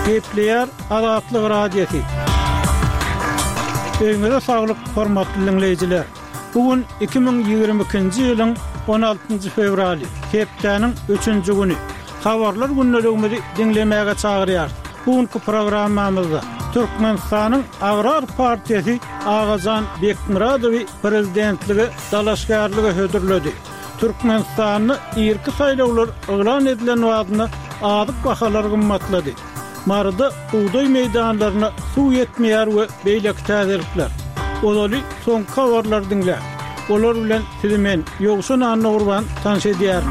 Gepleyer Azatlyk Radiosu. Öňüňizde saglyk hormatly dinleýijiler. Bugün 2022-nji ýylyň 16-njy fevraly, hepdeniň 3-nji güni. Habarlar günnelegimizi dinlemäge çagyrýar. Bugünkü programmamyzda Türkmenistanyň Agrar Partiýasy Agazan Bekmuradowy prezidentligi dalaşgarlygy hödürledi. Türkmenistanyň irki saýlawlar elan edilen wagtyny adyk bahalar gymmatlady. Marada uğday meydanlarına su yetmeýär we beýleki täzirlikler. Olary soňky habarlar dinle. Olar bilen sizi men Ýogsun Anna Urban tanış edýär.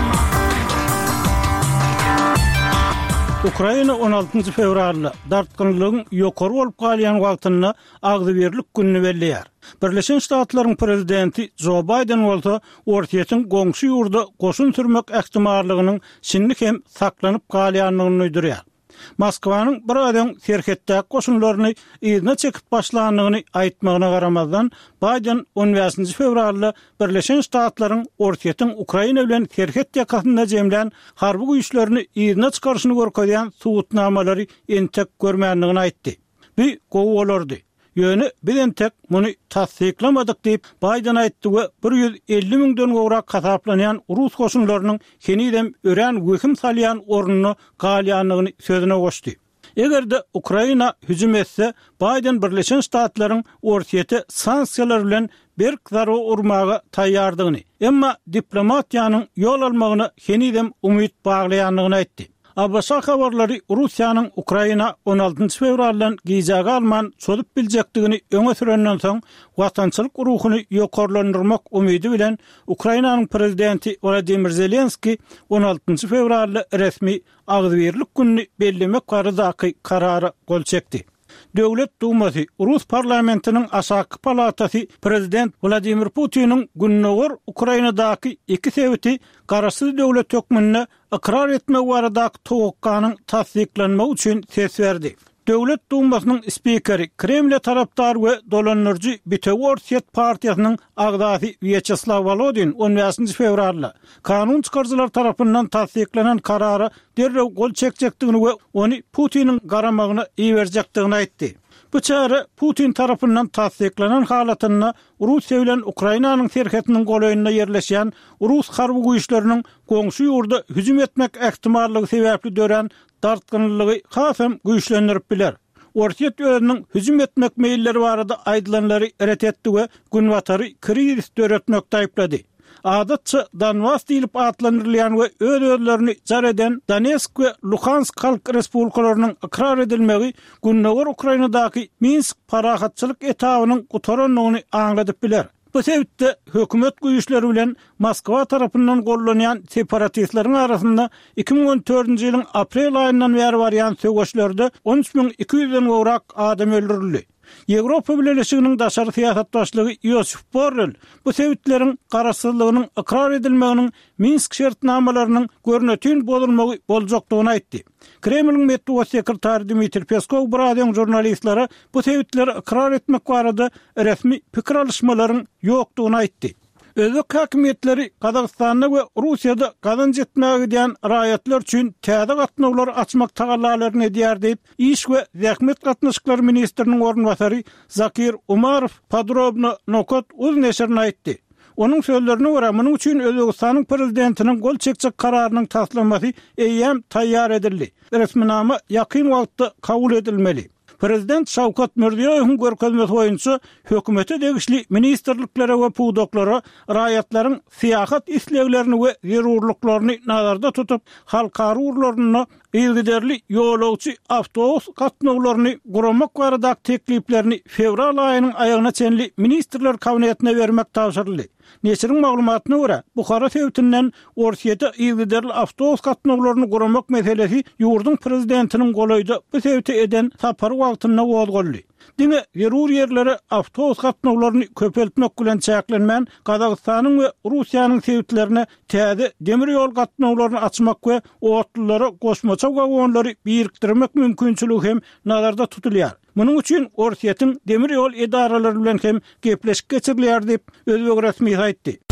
Ukraina 16 fevralda dartgınlygyň ýokary bolup galýan wagtyny agzybirlik gününi belleýär. Birleşen Ştatlaryň prezidenti Joe Biden bolsa ortaýetin goňşy ýurda goşun sürmek ähtimallygynyň şinlik hem saklanyp galýanlygyny öýdürýär. Moskwanyň bir adam serhetdäki goşunlaryny ýerine çekip başlandygyny aýtmagyna garamazdan Biden 15 fevralda Birleşen Ştatlaryň ortaýetin Ukraina bilen serhet ýakasynda jemlän harby güýçlerini ýerine çykaryşyny görkezýän subutnamalary entek görmänligini aýtdy. Bu gowy bolardy. Ýöne bilen tek muny tasdiklamadyk diýip Biden aýtdy we 150 miňden gowrak kasaplanýan Rus goşunlarynyň henidem ören wöküm salýan ornuny galýanlygyny sözüne goşdy. Egerde Ukraina hüjüm etse, Biden Birleşen Ştatlaryň ortaýety sanksiýalar bilen bir zarba urmaga taýýardygyny, emma diplomatiýanyň ýol almagyna henidem umyt baglaýanlygyny aýtdy. Abasa habarlary Russiýanyň Ukraina 16 fevraldan gizaga alman çolup biljekdigini öňe sürenden soň watançylyk ruhuny ýokarlandyrmak umydy bilen Ukrainanyň prezidenti Volodymyr Zelenski 16 fevralda resmi agzybirlik gününi bellemek baradaky karara gol çekdi. Döwlet Dumasy, Rus parlamentiniň aşaky palatasy prezident Vladimir Putin'in günnäger Ukrainadaky iki sebäti garaşsyz döwlet hökmüne ikrar etmek baradaky towakkanyň tasdiklanmagy üçin ses berdi. Döwlet Dumasynyň spikeri, Kreml tarapdary we dolanyrjy Bitoworset partiýasynyň agdasy Vyacheslav Volodin 15 fevralda kanun çykarjylar tarapyndan tasdiklanan karara derrew gol çekjekdigini we ony Putiniň garamagyna iýerjekdigini aýtdy. Bu çare Putin tarapyndan tasdiklanan halatyny Russiýa bilen Ukrainanyň serhetiniň golaýyna ýerleşýän Rus harby güýçleriniň goňşy ýurda hüjüm etmek ähtimallygy sebäpli dören dartgınlygy hasam güýçlendirip biler. Ortaýet özüniň hüjüm etmek meýilleri barada aýdylanlary ret etdi we günwatary krizis döretmekde aýplady. Adatça Donbas diýilip atlandyrylýan we öz-özlerini jar eden Donetsk we Luhansk halk respublikalarynyň ikrar edilmegi günnäger Ukrainadaky Minsk parahatçylyk etabynyň gutaranlygyny aňladyp biler. Bu sebäpde hökümet güýçleri bilen Moskwa tarapyndan gollanýan separatistleriň arasynda 2014-nji ýylyň aprel aýyndan bäri barýan söwgeşlerde 13.200-den gowrak adam öldürildi. Ýewropa Birleşiginiň daşary siýasat başlygy Josep Borrell bu sebäpleriň garaşsyzlygynyň ikrar edilmeginiň Minsk şertnamalarynyň görnetin bozulmagy boljakdygyny aýtdy. Kremliň medeniýet sekretary Dmitri Peskov buradan jurnalistlere bu sebäpleri ikrar etmek barada resmi pikir alışmalaryň ýokdugyny aýtdy. Özbek hakimiýetleri Kazakstanda we Russiýada gazanç etmäge diýen raýatlar üçin täze gatnawlar açmak tagallalaryny edýär diýip iş we zähmet gatnaşyklary ministriniň ornwasary Zakir Umarov podrobno nokat öz neşrine aýtdy. Onun sözlerine göre bunun için Özbekistanyň prezidentiniň gol çekjek kararynyň tasdiklamasy eýem taýýar edildi. Resminama ýakyn wagtda kabul edilmeli. Prezident Şawkat Mirziýowyň görkezmesi boýunça hökümete degişli ministrliklere we puwdoklara raýatlaryň siýasat isleglerini we zerurlyklaryny nazarda tutup halkary urlaryny ilgiderli ýolagçy awtobus gatnawlaryny guramak barada tekliplerini fevral aýynyň aýagyna çenli ministrler kabinetine bermek tapşyryldy. Neşriň maglumatyna görä, Buhara sebätinden ortaýetde ilgiderli awtobus gatnawlaryny guramak meselesi ýurdun prezidentiniň golaýda bu sebäpde eden tapar wagtyna boldy. Dine zerur yerlere awtobus gatnawlaryny köpeltmek bilen çäklenmän Kazakstanyň we Russiýanyň sebäplerine täze demir ýol gatnawlaryny açmak we otlylara goşmaça wagonlary birikdirmek mümkinçiligi hem nazarda tutulýar. Munyň üçin ortaýetin demir ýol edaralary bilen hem gepleşik geçirilýär diýip Özbek resmi aýtdy.